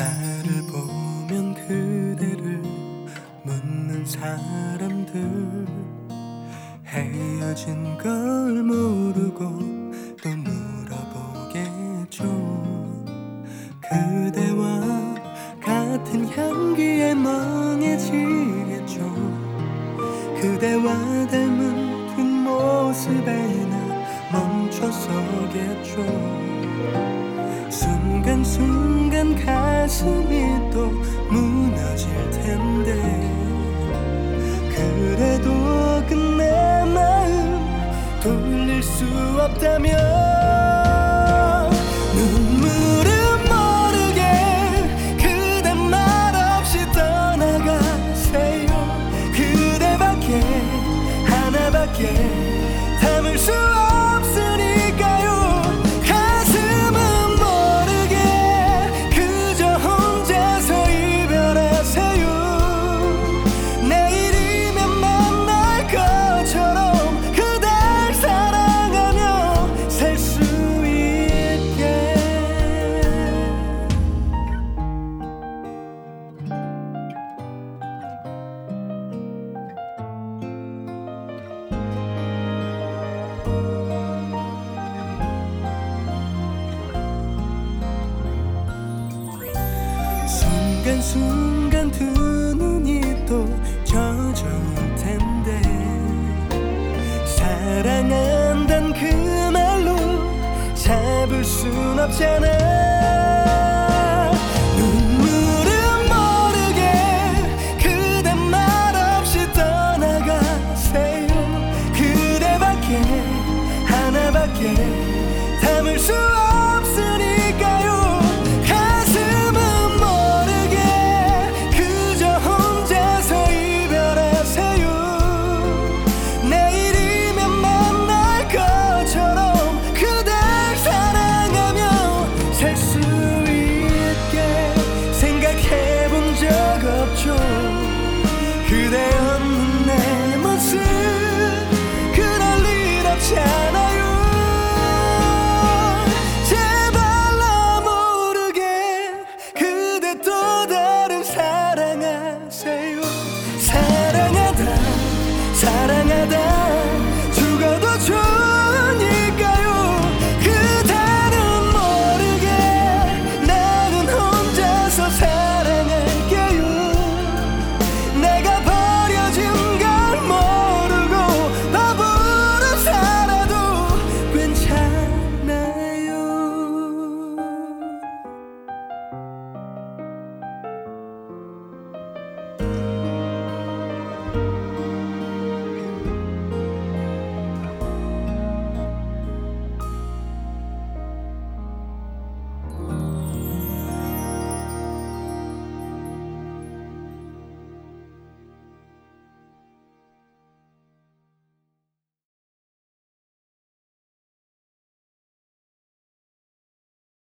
나를 보면 그대를 묻는 사람들, 헤어진 걸 모르고 또 물어보겠죠. 그대와 같은 향기에 멍해지겠죠. 그대와 닮은 뒷모습에 나 멈춰서겠죠. 순간순간 가슴이 또 무너질 텐데, 그래도 끝내 마음 돌릴 수 없다면 눈물은 모르게 그대 말없이 떠나가세요. 그대밖에 하나밖에 담을 수 없으니까요. 가슴은 모르게 그저 혼자서 이별하세요. 내일이면 만날 것처럼 그댈 사랑하며 살 수 있게. 순간순간 두 눈이 또 젖어올 텐데, 사랑한단 그 말로 잡을 순 없잖아.